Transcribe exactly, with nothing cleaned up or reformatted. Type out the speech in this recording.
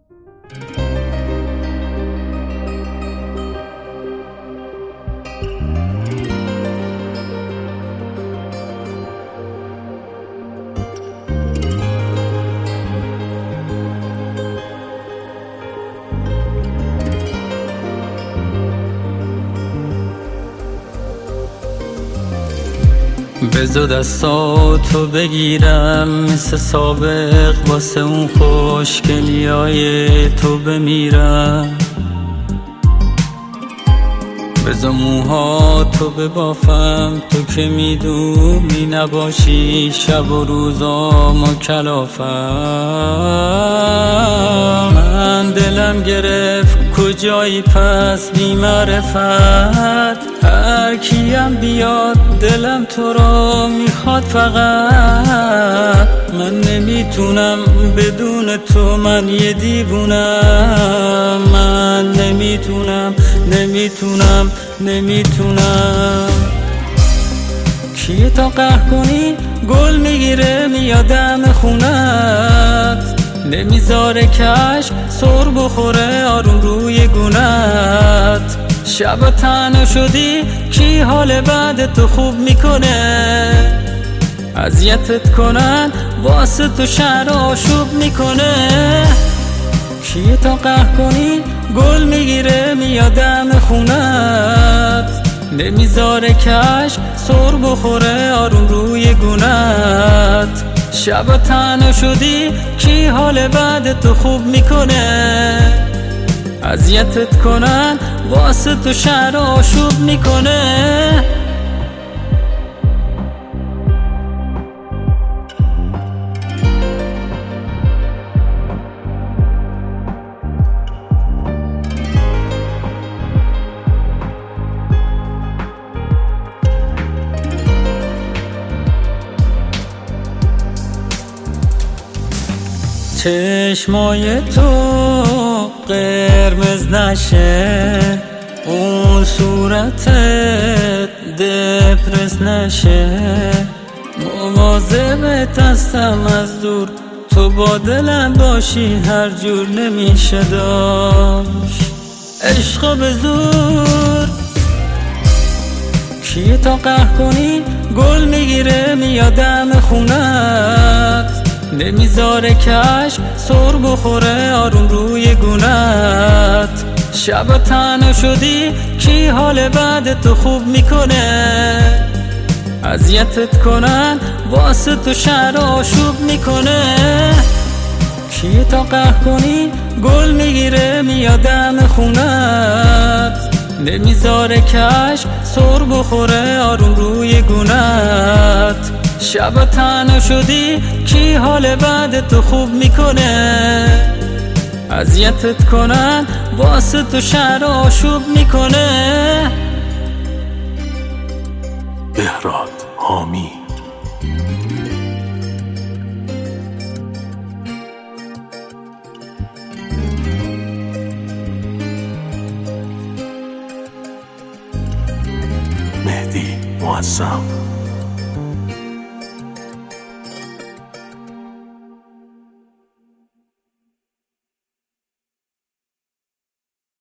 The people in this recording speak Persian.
بزو دستاتو بگیرم مثل سابق واسه اون خوشگلیای تو بمیرم. بزو موهاتو ببافم تو که میدونی نباشی شب و روزامو کلافم. من دلم گرفت کجایی پس بی معرفت، هر کیم بیاد دلم تو رو میخواد فقط. من نمیتونم بدون تو، من یه دیوونم. من نمیتونم نمیتونم نمیتونم. کیه تا قهر کنی گل میگیره میادم خونت، نمیذاره کش سر بخوره آروم روی گونت. شب تنها شدی کی حال بعد تو خوب میکنه، اذیتت کنن واسه تو شهر آشوب میکنه. کیه تا قهر کنی گل میگیره میادم خونت، نمیذاره کش سر بخوره آروم روی گونت. شب تنها شدی کی حال بعد تو خوب میکنه، اذیتت کنن واسه تو شهر آشوب میکنه. چشمای تو قرمز نشه، اون صورتت دپرس نشه. مواظبت هستم از دور، تو با دلم باشی هر جور نمیشه داشت عشقو به زور. کیه تا قهر کنی گل میگیره میادم خونت، نمیذاره کش سر بخوره آروم روی گونت. شب تنها شدی کی حال بعد تو خوب میکنه، اذیتت کنن واسه تو شهر آشوب میکنه. کیه تا قهر کنی گل میگیره میادم خونت، نمیذاره کش سر بخوره آروم روی گونت. شب تنها شدی کی حال بعد تو خوب میکنه، اذیتت کنن واسه تو شهر آشوب میکنه. بهراد حامی. مهدی معظم.